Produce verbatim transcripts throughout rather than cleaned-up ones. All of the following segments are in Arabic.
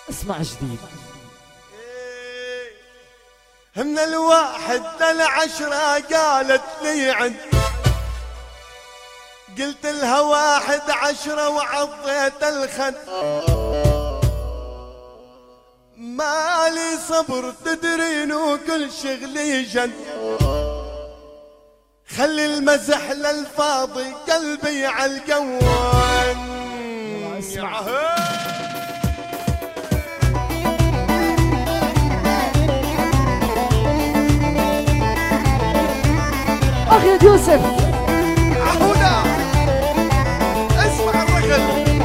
اسمع جديد. من الواحد للعشرة قالت لي عد، قلت لها واحد عشرة وعضيت الخد. مالي صبر تدرين وكل شغلي جد، خلي المزح للفاضي قلبي عالقوان. أخي يوسف عهودا اسمع الرجل.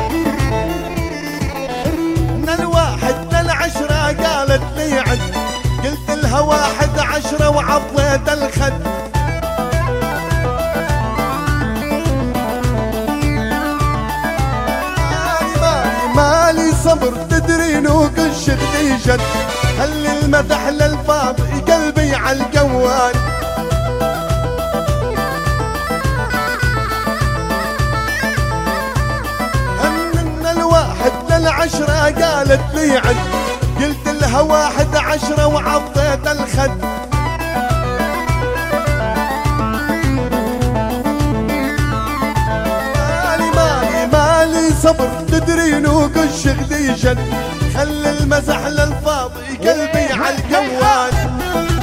من الواحد للعشرة قالت لي عد، قلت لها واحد عشرة وعضيت الخد. مالي مالي صبر تدرين وكل شغلي جد، خلي المدح للفاضي قلبي عالقوان. العشرة قالت لي عد، قلت لها واحد عشرة وعضيت الخد. مالي مالي مالي صبر تدرين وكل شغلي جد، خلي المزح للفاضي قلبي عالقوان.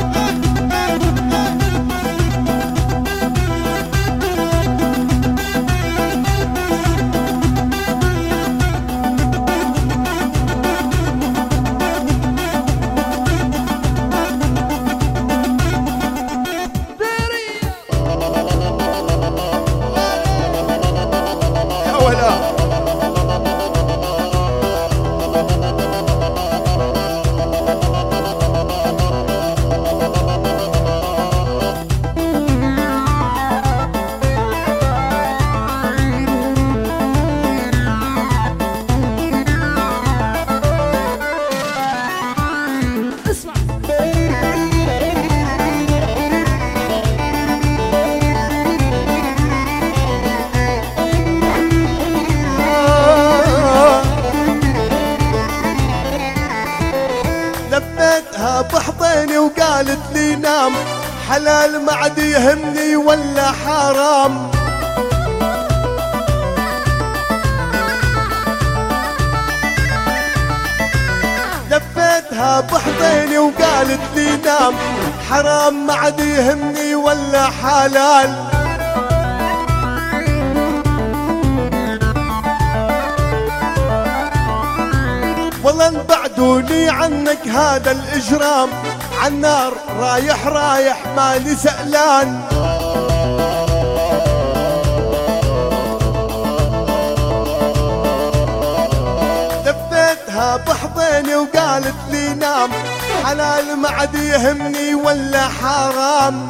بحضيني وقالت لي نام، حلال ما عاد يهمني ولا حرام. لفيتها بحضيني وقالت لي نام، حرام ما عاد يهمني ولا حلال. والله انبعدوني عنك هذا الإجرام، عالنار رايح رايح مالي سألان. لفيتها بحضيني وقالت لي نام، حلال ما عاد يهمني ولا حرام.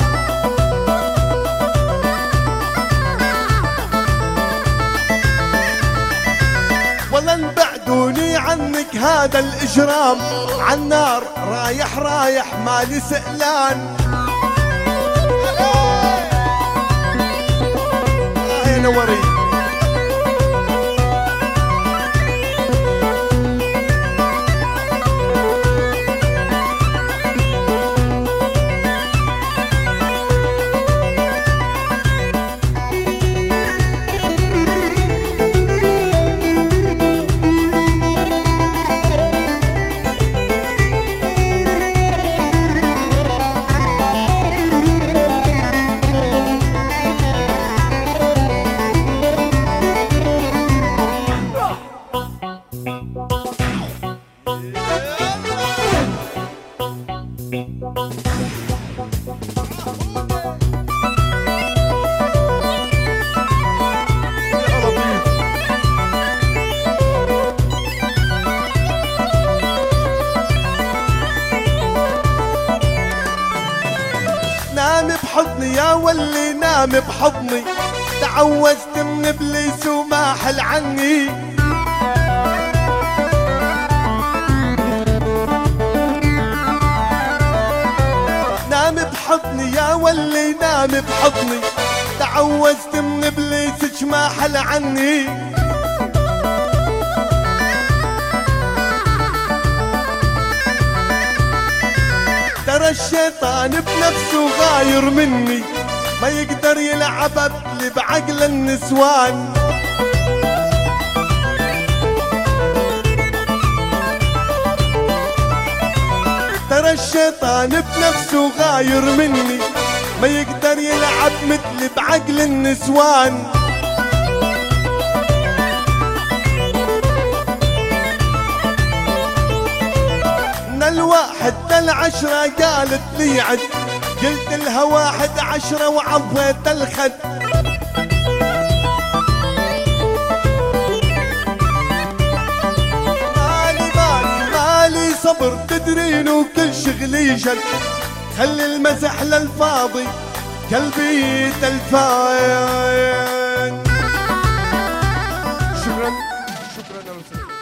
والله انبعدوني عنك هذا الإجرام، عالنار رايح رايح مالي سألان. يا نوري نام بحضني يا ولي نام بحضني، تعوزت من ابليس وما حل عني. نام بحضني يا ولي نام بحضني، تعوزت من ابليس ما حل عني. الشيطان بنفسه غاير مني، ما يقدر يلعب لي بعقل النسوان. ترى الشيطان بنفسه غاير مني، ما يقدر يلعب مثلي بعقل النسوان. من الواحد للعشرة قالت لي عد، قلت لها واحد عشرة وعضيت الخد. مالي مالي مالي صبر تدرين وكل شغلي جد، خلي المزح للفاضي قلبي تلفان. شكرا شكرا.